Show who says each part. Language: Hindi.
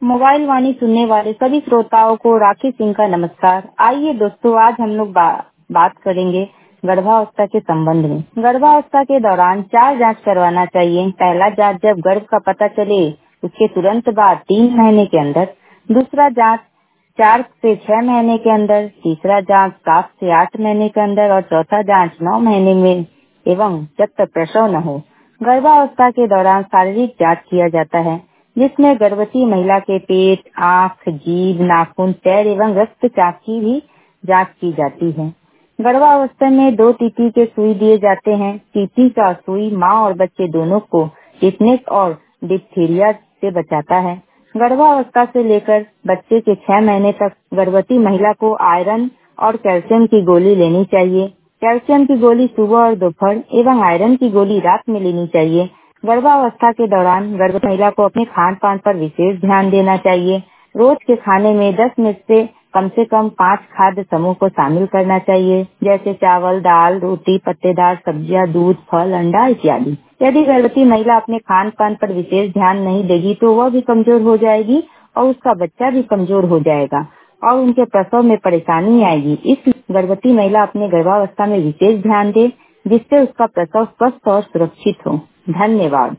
Speaker 1: मोबाइल वाणी सुनने वाले सभी श्रोताओं को राखी सिंह का नमस्कार। आइए दोस्तों, आज हम लोग बात करेंगे गर्भावस्था के संबंध में। गर्भावस्था के दौरान 4 जांच करवाना चाहिए। पहला जांच जब गर्भ का पता चले उसके तुरंत बाद 3 महीने के अंदर, दूसरा जांच 4 से 6 महीने के अंदर, तीसरा जांच 7 से 8 महीने के अंदर और चौथा जांच 9 महीने में एवं जब तक प्रसव न हो। गर्भावस्था के दौरान शारीरिक जांच किया जाता है, जिसमें गर्भवती महिला के पेट, आँख, जीभ, नाखून, पैर एवं रक्तचाप की भी जांच की जाती है। गर्भावस्था में 2 टीटी के सुई दिए जाते हैं। टीटी का सुई माँ और बच्चे दोनों को टिटनेस और डिप्थीरिया से बचाता है। गर्भावस्था से लेकर बच्चे के 6 महीने तक गर्भवती महिला को आयरन और कैल्शियम की गोली लेनी चाहिए। कैल्शियम की गोली सुबह और दोपहर एवं आयरन की गोली रात में लेनी चाहिए। गर्भावस्था के दौरान गर्भवती महिला को अपने खान पान पर विशेष ध्यान देना चाहिए। रोज के खाने में 10 में से कम 5 खाद्य समूह को शामिल करना चाहिए, जैसे चावल, दाल, रोटी, पत्तेदार सब्जियां, दूध, फल, अंडा इत्यादि। यदि गर्भवती महिला अपने खान पान पर विशेष ध्यान नहीं देगी तो वह भी कमजोर हो जाएगी और उसका बच्चा भी कमजोर हो जाएगा और उनके प्रसव में परेशानी आएगी। इसलिए गर्भवती महिला अपने गर्भावस्था में विशेष ध्यान दे, जिससे उसका प्रसव स्वस्थ और सुरक्षित हो। धन्यवाद।